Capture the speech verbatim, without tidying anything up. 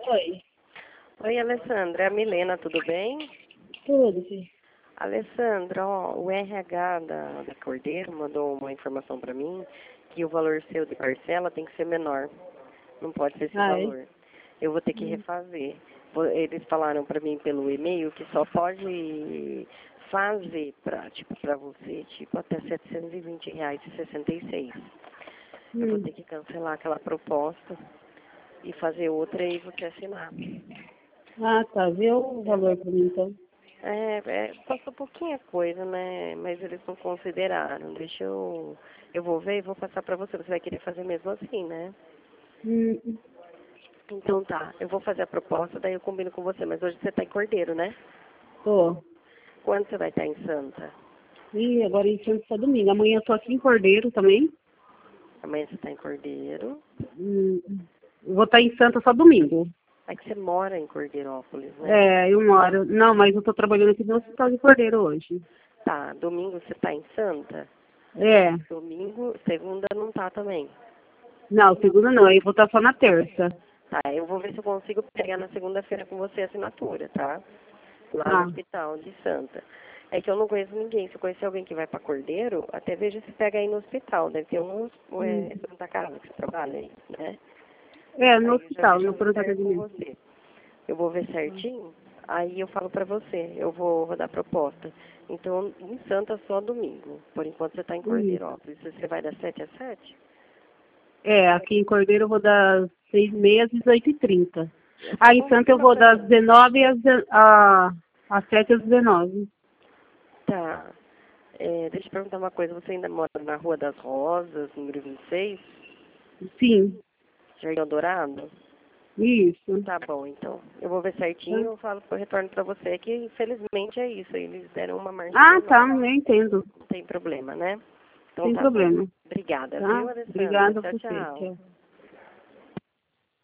Oi, Oi, Alessandra. É a Milena, tudo bem? tudo, filho. Alessandra, ó, o R H da, da Cordeiro mandou uma informação para mim que o valor seu de parcela tem que ser menor. Não pode ser esse Ah, é? valor. Eu vou ter que Hum. refazer. Vou- Eles falaram para mim pelo e-mail que só pode fazer para tipo, para você, tipo, até setecentos e vinte reais e sessenta e seis. Eu vou Hum. ter que cancelar aquela proposta e fazer outra e você assinar. Ah, tá. Vê o É, valor pra mim, então. É, é, passou pouquinha coisa, né? Mas eles não consideraram. Deixa eu. Eu vou ver e vou passar pra você. Você vai querer fazer mesmo assim, né? Hum. Então tá, eu vou fazer a proposta, daí eu combino com você. Mas hoje você tá em Cordeiro, né? Tô. Quando você vai estar em Santa? Ih, agora em Santos só domingo. Amanhã eu tô aqui em Cordeiro também. Amanhã você tá em Cordeiro. Hum. Eu vou estar em Santa só domingo. É que você mora em Cordeirópolis, né? É, eu moro. Não, mas eu tô trabalhando aqui no hospital de Cordeiro hoje. Tá, domingo você tá em Santa? É. Domingo, segunda não tá também. Não, segunda não. Aí eu vou estar só na terça. Tá, eu vou ver se eu consigo pegar na segunda-feira com você a assinatura, tá? Lá no Ah. hospital de Santa. É que eu não conheço ninguém. Se eu conhecer alguém que vai para Cordeiro, até veja se pega aí no hospital. Deve ter um, um Hum. é, Santa Casa que você trabalha aí, né? É, no Aí eu já hospital, vejo no se pronto serve com atendimento. você. Eu vou ver certinho, aí eu falo pra você. Eu vou, vou dar proposta. Então, em Santa só domingo. Por enquanto você tá em Hum. Cordeirópolis. Você vai das sete às sete? É, aqui em Cordeiro eu vou das seis e meia às dezoito e trinta. É só Aí em Santa eu confirma vou pra das mim. dezenove às, de- a- às sete às dezenove. Tá. É, deixa eu perguntar uma coisa. Você ainda mora na Rua das Rosas, número vinte e seis? Sim, Jardim Dourado? isso. Tá bom, então. Eu vou ver certinho, eu falo, eu retorno pra você, que infelizmente é isso. Eles deram uma margem Ah, tá, menor. eu entendo. Não tem problema, né? Então Sem tá bom. problema. Obrigada, Tá? viu, Alessandra? Obrigada a Tchau, você. tchau. Tchau.